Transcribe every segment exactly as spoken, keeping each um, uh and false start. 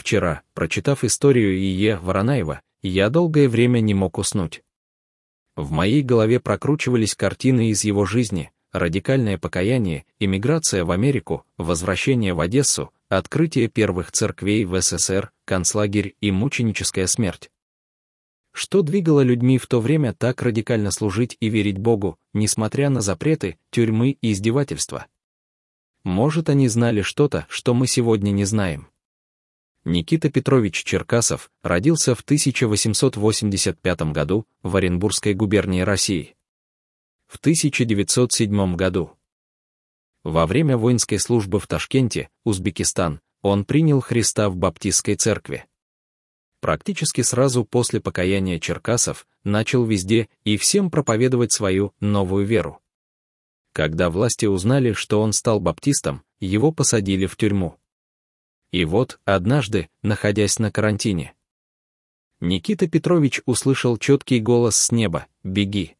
Вчера, прочитав историю И Е Воронаева, я долгое время не мог уснуть. В моей голове прокручивались картины из его жизни: радикальное покаяние, эмиграция в Америку, возвращение в Одессу, открытие первых церквей в Эс Эс Эр, концлагерь и мученическая смерть. Что двигало людьми в то время так радикально служить и верить Богу, несмотря на запреты, тюрьмы и издевательства? Может, они знали что-то, что мы сегодня не знаем. Никита Петрович Черкасов родился в тысяча восемьсот восемьдесят пятом году в Оренбургской губернии России. В тысяча девятьсот седьмом году. Во время воинской службы в Ташкенте, Узбекистан, он принял Христа в баптистской церкви. Практически сразу после покаяния Черкасов начал везде и всем проповедовать свою новую веру. Когда власти узнали, что он стал баптистом, его посадили в тюрьму. И вот, однажды, находясь на карантине, Никита Петрович услышал четкий голос с неба: «Беги!»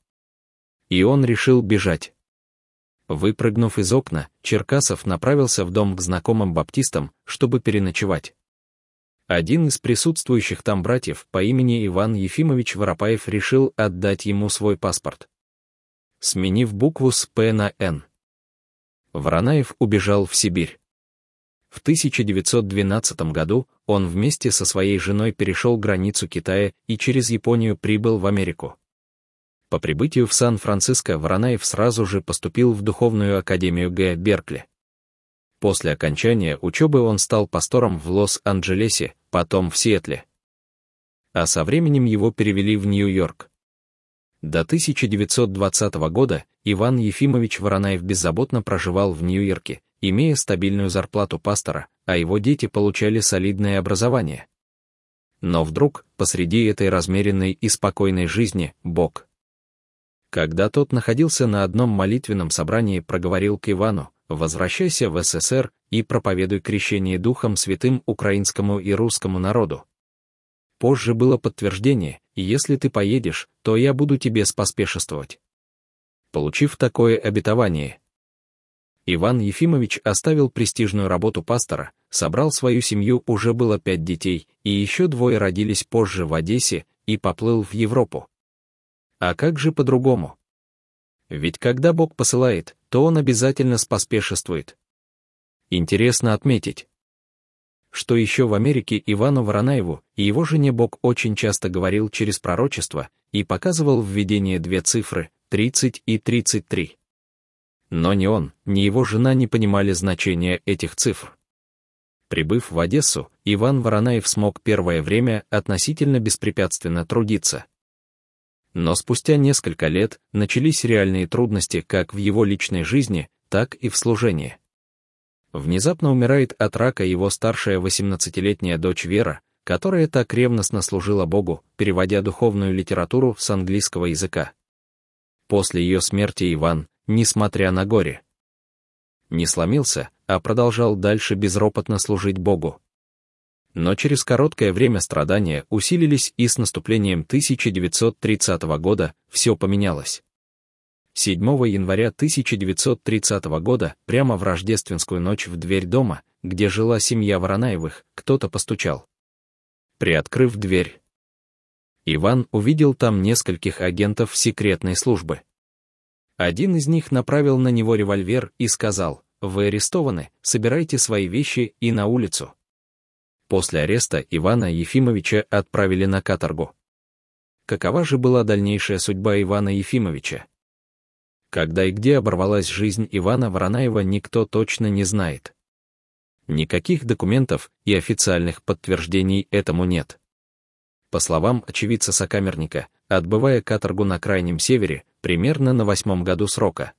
И он решил бежать. Выпрыгнув из окна, Черкасов направился в дом к знакомым баптистам, чтобы переночевать. Один из присутствующих там братьев по имени Иван Ефимович Воропаев решил отдать ему свой паспорт, сменив букву с П на Н. Воронаев убежал в Сибирь. В тысяча девятьсот двенадцатом году он вместе со своей женой перешел границу Китая и через Японию прибыл в Америку. По прибытию в Сан-Франциско Воронаев сразу же поступил в Духовную академию Г. Беркли. После окончания учебы он стал пастором в Лос-Анджелесе, потом в Сиэтле. А со временем его перевели в Нью-Йорк. До тысяча девятьсот двадцатого года Иван Ефимович Воронаев беззаботно проживал в Нью-Йорке, имея стабильную зарплату пастора, а его дети получали солидное образование. Но вдруг, посреди этой размеренной и спокойной жизни, Бог, когда тот находился на одном молитвенном собрании, проговорил к Ивану: «Возвращайся в Эс Эс Эр и проповедуй крещение Духом Святым украинскому и русскому народу». Позже было подтверждение: «Если ты поедешь, то я буду тебе споспешествовать». Получив такое обетование, Иван Ефимович оставил престижную работу пастора, собрал свою семью, уже было пять детей, и еще двое родились позже в Одессе, и поплыл в Европу. А как же по-другому? Ведь когда Бог посылает, то Он обязательно споспешествует. Интересно отметить, что еще в Америке Ивану Воронаеву и его жене Бог очень часто говорил через пророчество и показывал в видении две цифры — тридцать и тридцать три. Но ни он, ни его жена не понимали значения этих цифр. Прибыв в Одессу, Иван Воронаев смог первое время относительно беспрепятственно трудиться. Но спустя несколько лет начались реальные трудности как в его личной жизни, так и в служении. Внезапно умирает от рака его старшая восемнадцатилетняя дочь Вера, которая так ревностно служила Богу, переводя духовную литературу с английского языка. После ее смерти Иван, несмотря на горе, не сломился, а продолжал дальше безропотно служить Богу. Но через короткое время страдания усилились, и с наступлением тысяча девятьсот тридцатого года все поменялось. седьмого января тысяча девятьсот тридцатого года, прямо в рождественскую ночь, в дверь дома, где жила семья Воронаевых, кто-то постучал. Приоткрыв дверь, Иван увидел там нескольких агентов секретной службы. Один из них направил на него револьвер и сказал: «Вы арестованы, собирайте свои вещи и на улицу». После ареста Ивана Ефимовича отправили на каторгу. Какова же была дальнейшая судьба Ивана Ефимовича? Когда и где оборвалась жизнь Ивана Воронаева, никто точно не знает. Никаких документов и официальных подтверждений этому нет. По словам очевидца-сокамерника, отбывая каторгу на Крайнем Севере, примерно на восьмом году срока,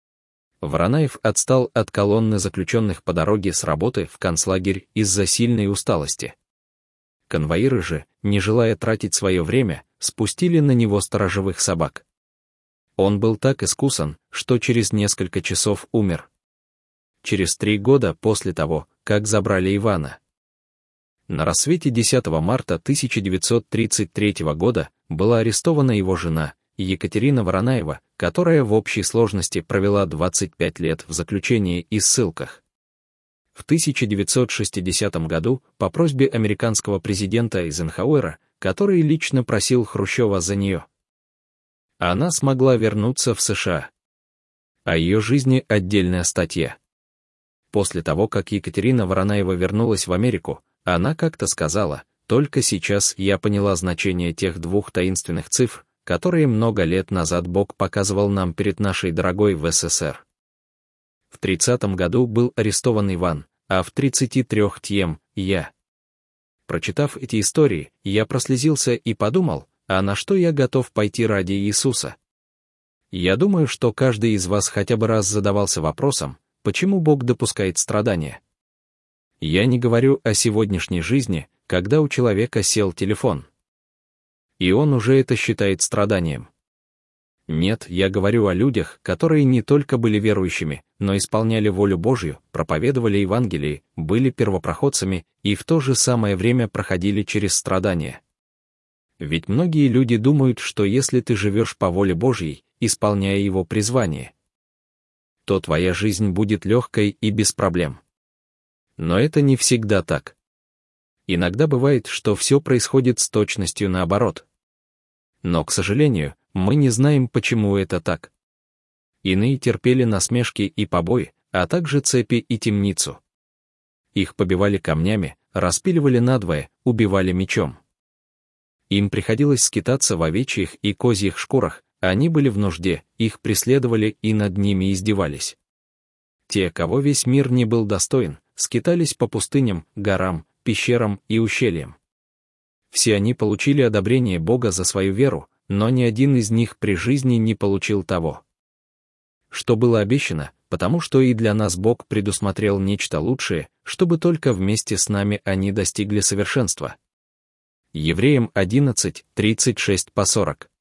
Воронаев отстал от колонны заключенных по дороге с работы в концлагерь из-за сильной усталости. Конвоиры же, не желая тратить свое время, спустили на него сторожевых собак. Он был так искусан, что через несколько часов умер. Через три года после того, как забрали Ивана. На рассвете десятого марта тысяча девятьсот тридцать третьего года была арестована его жена, Екатерина Воронаева, которая в общей сложности провела двадцать пять лет в заключении и ссылках. В тысяча девятьсот шестидесятом году по просьбе американского президента Эйзенхауэра, который лично просил Хрущева за нее, она смогла вернуться в США. О ее жизни отдельная статья. После того, как Екатерина Воронаева вернулась в Америку, она как-то сказала: «Только сейчас я поняла значение тех двух таинственных цифр, которые много лет назад Бог показывал нам перед нашей дорогой ВССР». В тридцатом году был арестован Иван, а в тридцати трёх тем — я. Прочитав эти истории, я прослезился и подумал, а на что я готов пойти ради Иисуса? Я думаю, что каждый из вас хотя бы раз задавался вопросом, почему Бог допускает страдания. Я не говорю о сегодняшней жизни, когда у человека сел телефон, и он уже это считает страданием. Нет, я говорю о людях, которые не только были верующими, но исполняли волю Божью, проповедовали Евангелие, были первопроходцами и в то же самое время проходили через страдания. Ведь многие люди думают, что если ты живешь по воле Божьей, исполняя Его призвание, то твоя жизнь будет легкой и без проблем. Но это не всегда так. Иногда бывает, что все происходит с точностью наоборот. Но, к сожалению, мы не знаем, почему это так. Иные терпели насмешки и побои, а также цепи и темницу. Их побивали камнями, распиливали надвое, убивали мечом. Им приходилось скитаться в овечьих и козьих шкурах, они были в нужде, их преследовали и над ними издевались. Те, кого весь мир не был достоин, скитались по пустыням, горам, пещерам и ущельям. Все они получили одобрение Бога за свою веру, но ни один из них при жизни не получил того, что было обещано, потому что и для нас Бог предусмотрел нечто лучшее, чтобы только вместе с нами они достигли совершенства. Евреям одиннадцать, тридцать шесть по сорок.